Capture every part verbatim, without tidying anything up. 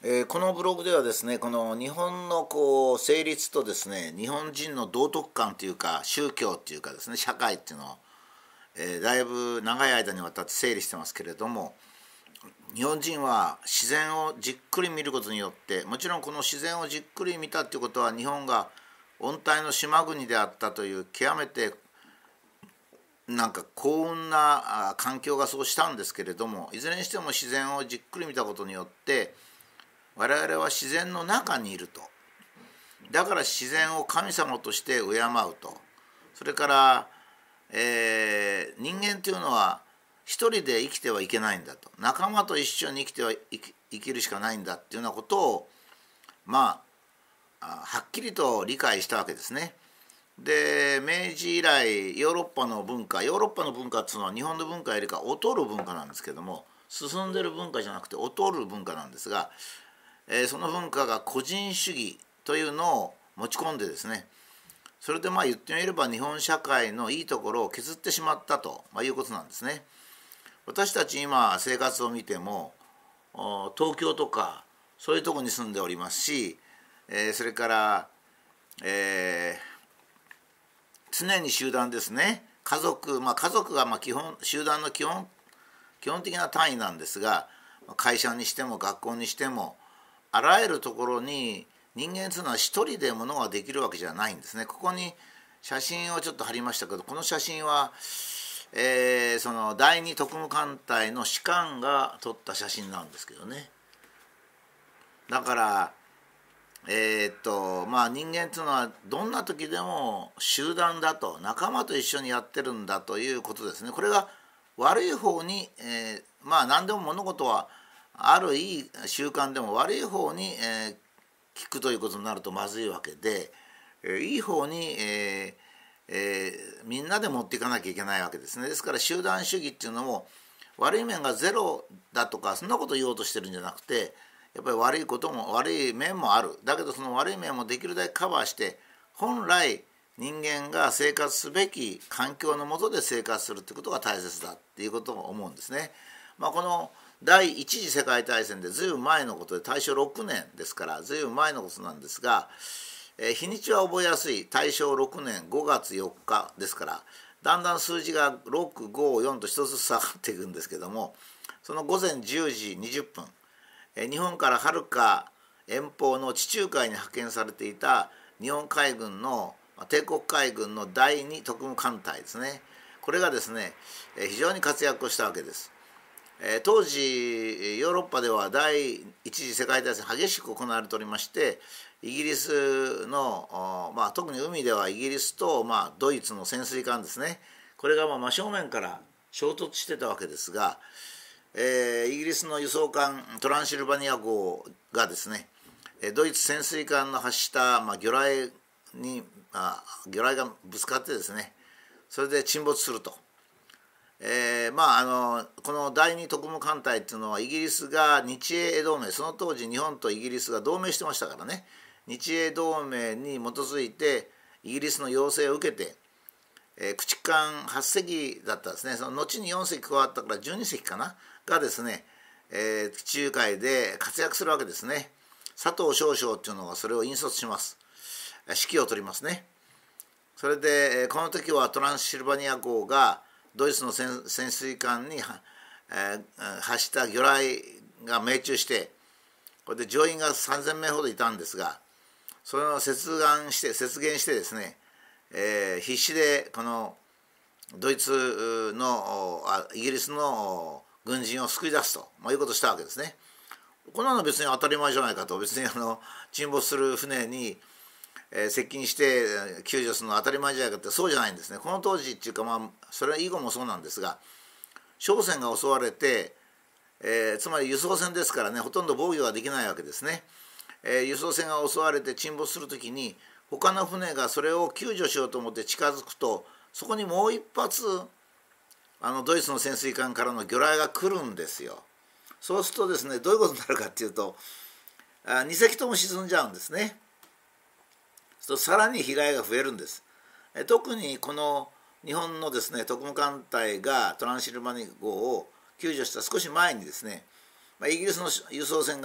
えーこのブログではですね、この日本のこう成立とですね、日本人の道徳観というか宗教というかですね、社会っていうのを、えーだいぶ長い間にわたって整理してますけれども、日本人は自然をじっくり見ることによって、もちろんこの自然をじっくり見たということは日本が温帯の島国であったという極めてなんか幸運なあ環境がそうしたんですけれども、いずれにしても自然をじっくり見たことによって我々は自然の中にいると。だから自然を神様として敬うと。それから、えー人間というのは一人で生きてはいけないんだと。仲間と一緒に生きては生き生きるしかないんだっていうようなことをまああはっきりと理解したわけですね。で明治以来ヨーロッパの文化ヨーロッパの文化っていうのは日本の文化よりか劣る文化なんですけども、進んでる文化じゃなくて劣る文化なんですが、えーその文化が個人主義というのを持ち込んでですね、それでまあ言ってみれば日本社会のいいところを削ってしまったと、まあ、いうことなんですね。私たち今生活を見てもお東京とかそういうところに住んでおりますし、えーそれから、えー常に集団ですね。家族、まあ、家族がまあ基本集団の基本基本的な単位なんですが、会社にしても学校にしてもあらゆるところに人間というのは一人でものができるわけじゃないんですね。ここに写真をちょっと貼りましたけど、この写真は、えーその第二特務艦隊の士官が撮った写真なんですけどね。だからえーっとまあ人間というのはどんな時でも集団だと、仲間と一緒にやってるんだということですね。これが悪い方に、えーまあ何でも物事はあるいい習慣でも悪い方に、えー聞くということになるとまずいわけで、えーいい方に、えーえーみんなで持っていかなきゃいけないわけですね。ですから集団主義っていうのも悪い面がゼロだとかそんなことを言おうとしてるんじゃなくて、やっぱり悪いことも悪い面もある。だけどその悪い面もできるだけカバーして、本来人間が生活すべき環境の下で生活するということが大切だっていうことを思うんですね。まあ、この第一次世界大戦でずいぶん前のことで、大正ろくねんですからずいぶん前のことなんですが、えー日にちは覚えやすい大正ろくねんごがつよっかですから、だんだん数字がろく、ご、よんと一つずつ下がっていくんですけども、その午前じゅうじにじゅっぷん、えー日本からはるか遠方の地中海に派遣されていた日本海軍の帝国海軍の第二特務艦隊ですね。これがですね、えー非常に活躍をしたわけです。えー当時ヨーロッパでは第一次世界大戦激しく行われておりまして、イギリスの、おまあ、特に海ではイギリスと、まあ、ドイツの潜水艦ですね、これがまあ真正面から衝突してたわけですが、えーイギリスの輸送艦トランシルバニア号がですね、えードイツ潜水艦の発した、まあ、魚雷に、まあ、魚雷がぶつかってですね、それで沈没すると。えーまあ、あのこの第二特務艦隊っていうのはイギリスが日英同盟、その当時日本とイギリスが同盟してましたからね、日英同盟に基づいてイギリスの要請を受けて、えー駆逐艦はっせきだったですね。その後によんせき加わったからじゅうにせきかながですね、えー地中海で活躍するわけですね。佐藤少将っていうのがそれを引率します。指揮を取りますね。それで、えーこの時はトランシルバニア号がドイツの潜潜水艦に、えー発した魚雷が命中して、これで乗員がさんぜんめいほどいたんですが、それを接岸して接舷してですね、えー必死でこのドイツのあイギリスの軍人を救い出すと、まあ、いうことをしたわけですね。こんなの別に当たり前じゃないかと。別にあの沈没する船に、えー接近してえー救助するのは当たり前じゃないかって、そうじゃないんですね。この当時っていうか、まあそれ以後もそうなんですが、商船が襲われて、えーつまり輸送船ですからね、ほとんど防御ができないわけですね。えー輸送船が襲われて沈没するときに他の船がそれを救助しようと思って近づくと、そこにもう一発あのドイツの潜水艦からの魚雷が来るんですよ。そうするとですね、どういうことになるかっていうと、あにせきとも沈んじゃうんですね。そうするとさらに被害が増えるんです。え特にこの日本のですね特務艦隊がトランシルバニア号を救助した少し前にですね、まあ、イギリスの輸送船が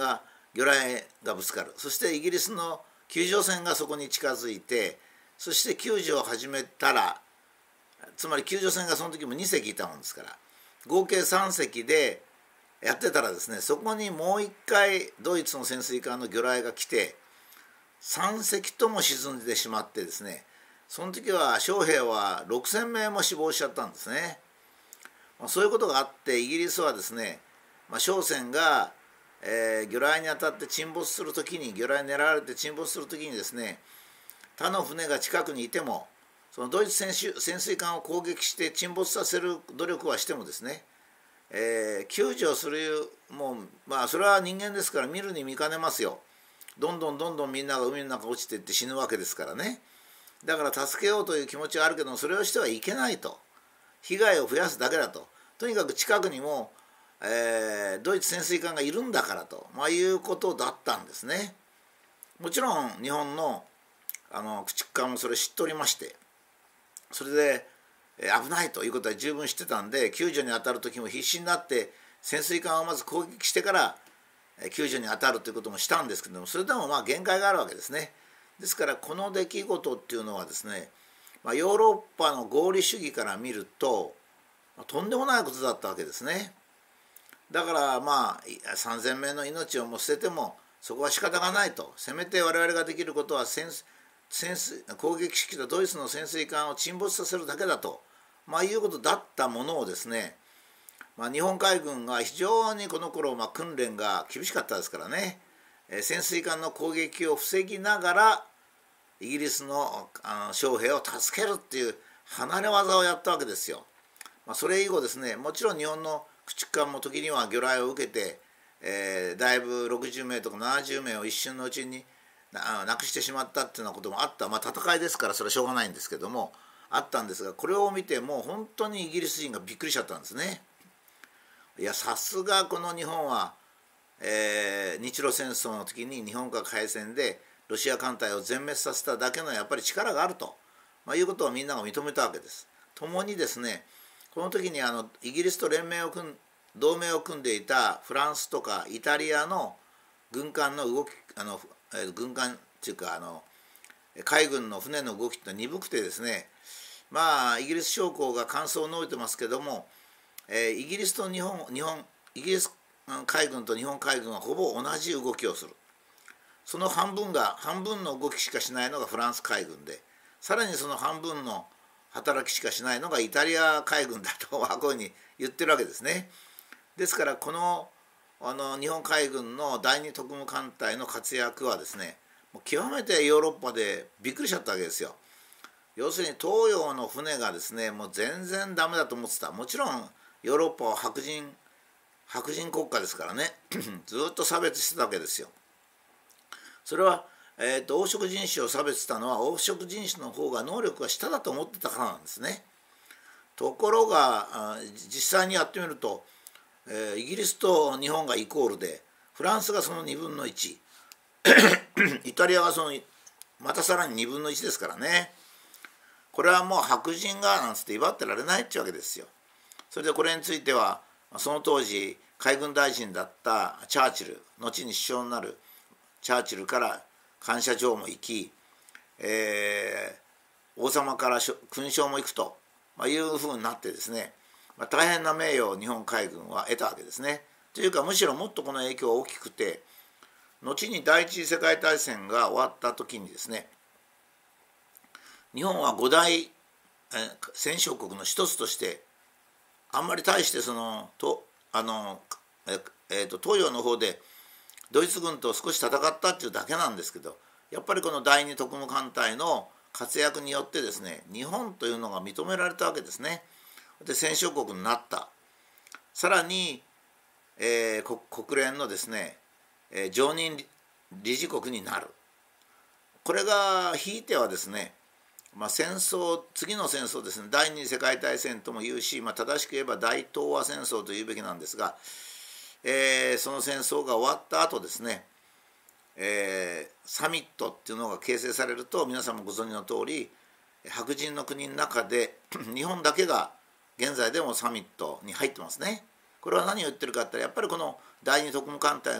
魚雷がぶつかる。そしてイギリスの救助船がそこに近づいて、そして救助を始めたら、つまり救助船がその時もに隻いたもんですから、合計さん隻でやってたらですね、そこにもう一回ドイツの潜水艦の魚雷が来てさん隻とも沈んでしまってですね、その時は将兵はろくせんめいも死亡しちゃったんですね。まあ、そういうことがあってイギリスはですね、まあ、商船が、えー、魚雷に当たって沈没する時に、魚雷に狙われて沈没する時にですね、他の船が近くにいてもそのドイツ潜水、潜水艦を攻撃して沈没させる努力はしてもですね、えー、救助する、もうまあそれは人間ですから見るに見かねますよ。どんどんどんどんみんなが海の中落ちていって死ぬわけですからね。だから助けようという気持ちはあるけども、それをしてはいけないと。被害を増やすだけだと。とにかく近くにも、えー、ドイツ潜水艦がいるんだからと、まあ、いうことだったんですね。もちろん日本のあの駆逐艦もそれ知っておりまして、それで、えー、危ないということは十分知ってたんで、救助に当たる時も必死になって潜水艦をまず攻撃してから、えー、救助に当たるということもしたんですけども、それでもまあ限界があるわけですね。ですからこの出来事っていうのはですね、まあ、ヨーロッパの合理主義から見ると、まあ、とんでもないことだったわけですね。だからまあさんぜんめいの命をも捨ててもそこは仕方がないと。せめて我々ができることは潜潜水攻撃してきたドイツの潜水艦を沈没させるだけだと、まあ、いうことだったものをですね、まあ、日本海軍が非常にこの頃、まあ、訓練が厳しかったですからね、えー、潜水艦の攻撃を防ぎながらイギリスのあの将兵を助けるっていう離れ技をやったわけですよ。まあ、それ以後ですね、もちろん日本の駆逐艦も時には魚雷を受けて、えー、だいぶろくじゅうめいとかななじゅうめいを一瞬のうちに な, なくしてしまったっていうようなこともあった。まあ戦いですからそれはしょうがないんですけども、あったんですが、これを見てもう本当にイギリス人がびっくりしちゃったんですね。いや、さすがこの日本は、えー、日露戦争の時に日本が海戦でロシア艦隊を全滅させただけのやっぱり力があると、まあ、いうことをみんなが認めたわけです。共にですね、この時にあのイギリスと連盟を組ん同盟を組んでいたフランスとかイタリアの軍艦の動き、あの軍艦っていうかあの海軍の船の動きって鈍くてですね、まあイギリス将校が感想を述べてますけども、えー、イギリスと日本日本イギリス海軍と日本海軍はほぼ同じ動きをする。その半分が半分の動きしかしないのがフランス海軍で、さらにその半分の働きしかしないのがイタリア海軍だとこういうふうに言ってるわけですね。ですからこの、あの日本海軍の第二特務艦隊の活躍はですね、もう極めてヨーロッパでびっくりしちゃったわけですよ。要するに東洋の船がですね、もう全然ダメだと思ってた。もちろんヨーロッパは白人白人国家ですからねずっと差別してたわけですよ。それは、えー、と黄色人種を差別したのは黄色人種の方が能力が下だと思ってたからなんですね。ところが実際にやってみると、えー、イギリスと日本がイコールで、フランスがそのにぶんのいちイタリアがそのまたさらににぶんのいちですからね。これはもう白人がなんつって威張ってられないってわけですよ。それでこれについてはその当時海軍大臣だったチャーチル、後に首相になるチャーチルから感謝状も行き、えー、王様から勲章も行くというふうになってですね、まあ、大変な名誉を日本海軍は得たわけですね。というかむしろもっとこの影響は大きくて、後に第一次世界大戦が終わった時にですね、日本は五大戦勝国の一つとしてあんまり大してそのとあの、ええー、と東洋の方でドイツ軍と少し戦ったっていうだけなんですけど、やっぱりこの第二特務艦隊の活躍によってですね、日本というのが認められたわけですね。で戦勝国になった。さらに、えー、国連のですね、えー、常任理事国になる。これがひいてはですね、まあ、戦争次の戦争ですね、第二次世界大戦とも言うし、まあ、正しく言えば大東亜戦争と言うべきなんですが、えー、その戦争が終わった後ですね、えー、サミットっていうのが形成されると、皆さんもご存知の通り白人の国の中で日本だけが現在でもサミットに入ってますね。これは何を言ってるかって言ったら、やっぱりこの第二特務艦隊の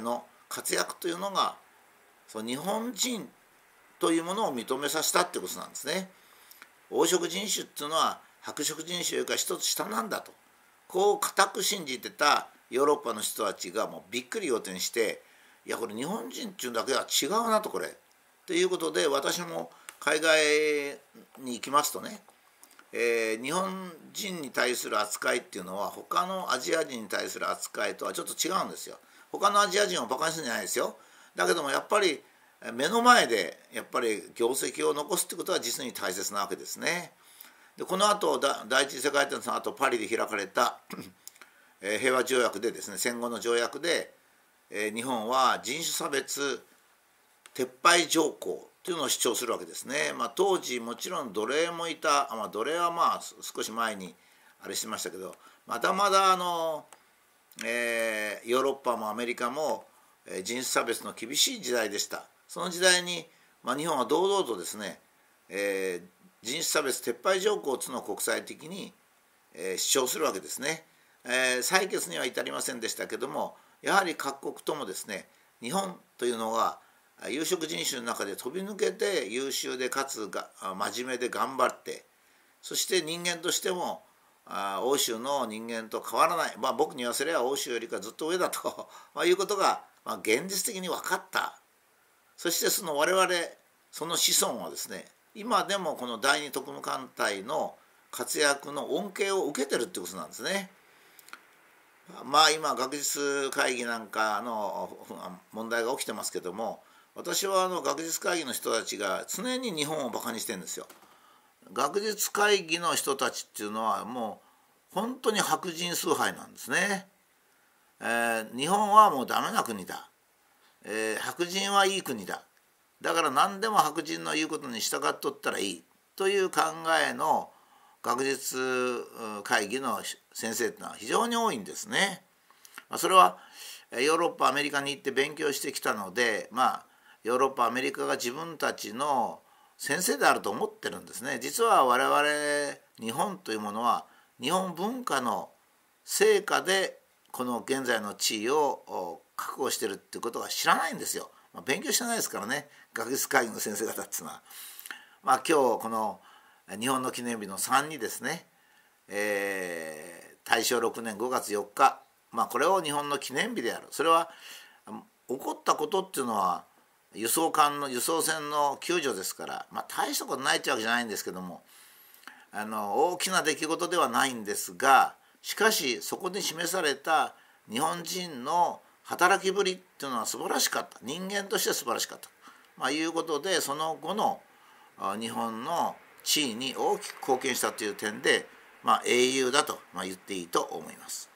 活躍というのがその日本人というものを認めさせたってことなんですね。黄色人種っていうのは白色人種よりか一つ下なんだと、こう固く信じてたヨーロッパの人たちがもうびっくり仰天して、いやこれ日本人っていうだけは違うなと、これということで、私も海外に行きますとね、えー、日本人に対する扱いっていうのは他のアジア人に対する扱いとはちょっと違うんですよ。他のアジア人をバカにするんじゃないですよ。だけどもやっぱり目の前でやっぱり業績を残すってことは実に大切なわけですね。でこの後第一次世界大戦の後パリで開かれた平和条約でですね、戦後の条約で日本は人種差別撤廃条項というのを主張するわけですね。まあ、当時もちろん奴隷もいた、まあ、奴隷はまあ少し前にあれしてましたけど、まだまだあの、えー、ヨーロッパもアメリカも人種差別の厳しい時代でした。その時代に、まあ、日本は堂々とですね、えー、人種差別撤廃条項というのを国際的に、えー、主張するわけですね。えー、採決には至りませんでしたけども、やはり各国ともですね、日本というのが有色人種の中で飛び抜けて優秀でかつが真面目で頑張って、そして人間としてもあ欧州の人間と変わらない、まあ、僕に言わせれば欧州よりかずっと上だとまあいうことが、まあ、現実的に分かった。そしてその我々その子孫はですね、今でもこの第二特務艦隊の活躍の恩恵を受けてるってことなんですね。まあ今学術会議なんかの問題が起きてますけども、私はあの学術会議の人たちが常に日本をバカにしてるんですよ。学術会議の人たちっていうのはもう本当に白人崇拝なんですね。えー、日本はもうダメな国だ、えー、白人はいい国だ、だから何でも白人の言うことに従っとったらいいという考えの学術会議の先生っていうのは非常に多いんですね。それはヨーロッパアメリカに行って勉強してきたので、まあヨーロッパアメリカが自分たちの先生であると思ってるんですね。実は我々日本というものは日本文化の成果でこの現在の地位を確保してるっていうことは知らないんですよ。まあ、勉強してないですからね、学術会議の先生方っていうのは。まあ、今日この日本の記念日のさんにですね、えー、大正ろくねんごがつよっか、まあ、これを日本の記念日である。それは起こったことっていうのは輸送艦の輸送船の救助ですから、まあ、大したことないってわけじゃないんですけども、あの大きな出来事ではないんですが、しかしそこに示された日本人の働きぶりっていうのは素晴らしかった。人間として素晴らしかった、まあ、いうことで、その後の日本の地位に大きく貢献したという点で、まあ、英雄だと言っていいと思います。